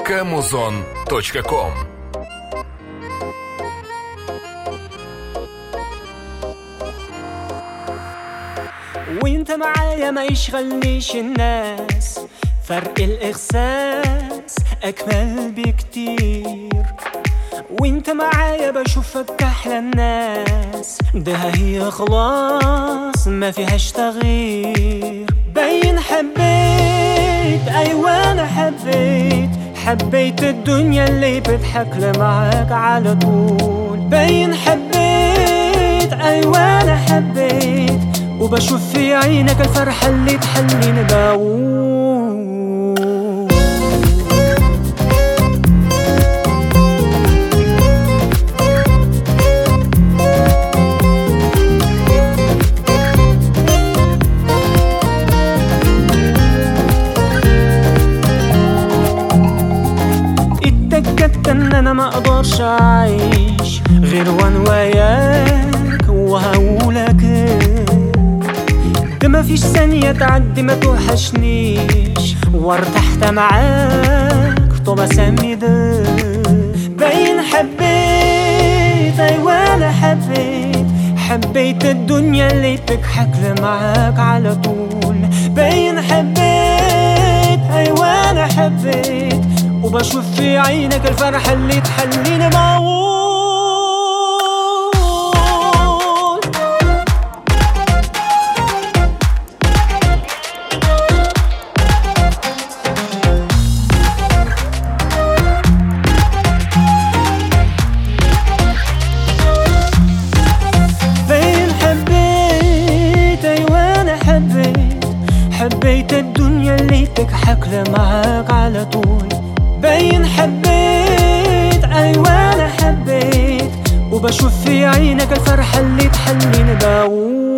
Camuzon.com. وانت معايا ما يشغلنيش الناس، فرق الإحساس أكمل بكتير. وانت معايا بشوفك أحلى الناس، ده هي خلاص ما فيهاش تغيير. باين حبيت، أيوة أنا حبيت الدنيا اللي بتضحك معاك على طول. باين حبيت، أيوة أنا حبيت، وبشوف في عينك الفرحة اللي تخليني بقول اتأكدت ان انا ما اقدرش اعيش غير وانا وياك، وهقولك ده مفيش ثانية تعدي ما توحشنيش، وارتحت معاك طب اسمي ده. باين حبيت، ايوه انا حبيت الدنيا اللي تضحك معاك على طول. باين حبيت، ايوه انا حبيت، وبشوف في عينك الفرحة اللي تخليني بقول حبيت الدنيا اللي تضحك معاك على طول. باين حبيت، أيوة أنا حبيت، وبشوف في عينك الفرحة اللي تخليني بقول